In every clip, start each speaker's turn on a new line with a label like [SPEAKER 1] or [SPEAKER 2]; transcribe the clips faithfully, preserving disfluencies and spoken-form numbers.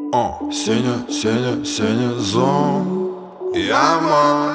[SPEAKER 1] О, синя, синя, синя зон. Яма.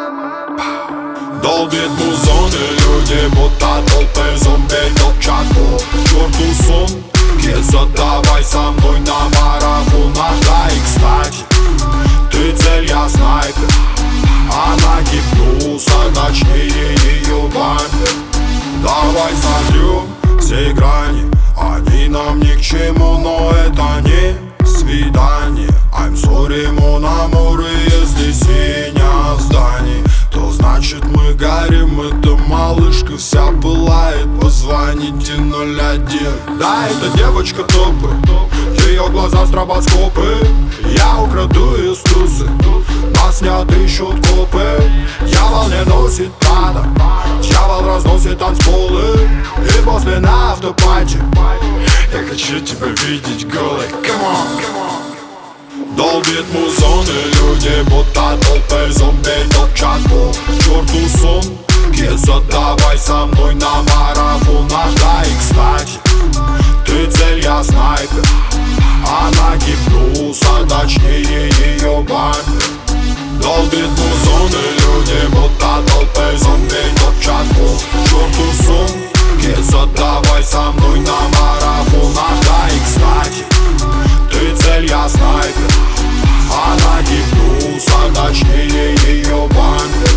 [SPEAKER 1] Долбит музоны, люди будто толпы зомби топчат по черту сон. Киза, давай со мной на марафонах. Да и кстати, ты цель, я снайпер. Она гипноза, ночнее ее бампер. Давай сольем все грани, они нам ни к чему, но это не свидание. I'm sorry, mon amour, если синя в здании, то значит мы горим. Эта малышка вся пылает, позвоните ноль один. Да, это девочка топы, ее глаза стробоскопы. Я украду ее стусы, нас не отыщут копы. Дьявол не носит Прада, дьявол разносит танцполы. И после на автопате я хочу тебя видеть голой. Come on, come on. Долбит музоны, люди будто толпы зомби топчат по черту сон. Киза, давай со мной на марафонах. Да и кстати, ты цель, я снайпер. Она гипноза, точнее ее бампер. Долбит музоны, люди будто толпы зомби топчат по черту сон. Киза, давай со мной на марафонах. Да и кстати, ты цель, я снайпер. Она гипноза, точнее ее бампер.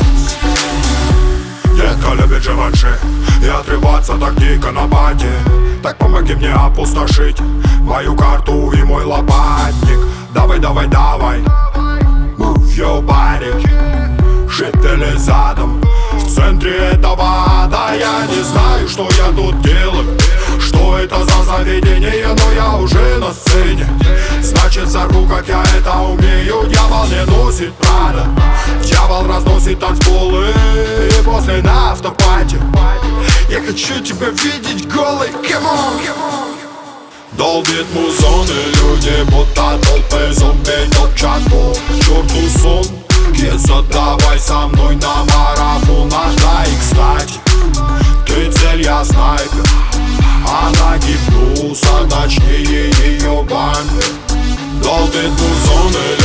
[SPEAKER 1] Детка любит живанши и отрываться так дико на пати. Так помоги мне опустошить мою карту и мой лопатник. Давай, давай, давай, move your body. Жители задом в центре этого ада. Я не знаю, что я тут делаю, что это за заведение, но я уже на сцене. Значит, взорву, как я это умею. Дьявол не носит Прада, дьявол разносит танцполы. И после на автопате я хочу тебя видеть голой. Come on, come on. Долбит музоны, люди будто толпы зомби топчат по черту сон. Киза, давай со мной на марафонах. Да и кстати, ты цель, я снайпер. Она гипноза, точнее ее бампер. Долбит музоны,